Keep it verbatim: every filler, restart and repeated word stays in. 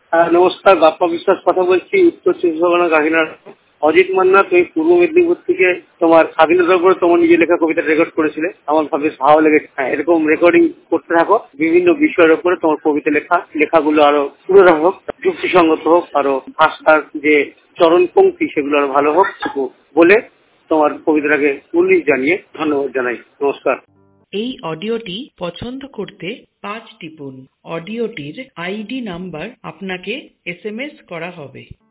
হ্যাঁ, নমস্কার। বাপ্পা বিশ্বাস কথা বলছি, উত্তর চব্বিশ পরগনা কাকিনাড়া। অজিত মান্না, তুমি পূর্ব মেদিনীপুর থেকে তোমার স্বাধীনতার উপরে তোমার নিজের লেখা কবিতা রেকর্ড করেছিলে। আমার বেশ ভালো লেগেছে। হ্যাঁ, এরকম রেকর্ডিং করতে থাকো। বিভিন্ন বিষয়ের উপরে তোমার কবিতা লেখা লেখাগুলো আরো পুরোটা হোক, যুক্তিসঙ্গত হোক, আরো ভাষার যে চরণ পঙ্ক্তি সেগুলো আরো ভালো হোক বলে তোমার কবিতাটাকে উল্লেখ জানিয়ে ধন্যবাদ জানাই। নমস্কার। এই অডিওটি পছন্দ করতে পাঁচ টিপুন। অডিওটির আইডি নাম্বার আপনাকে এস এম এস করা হবে।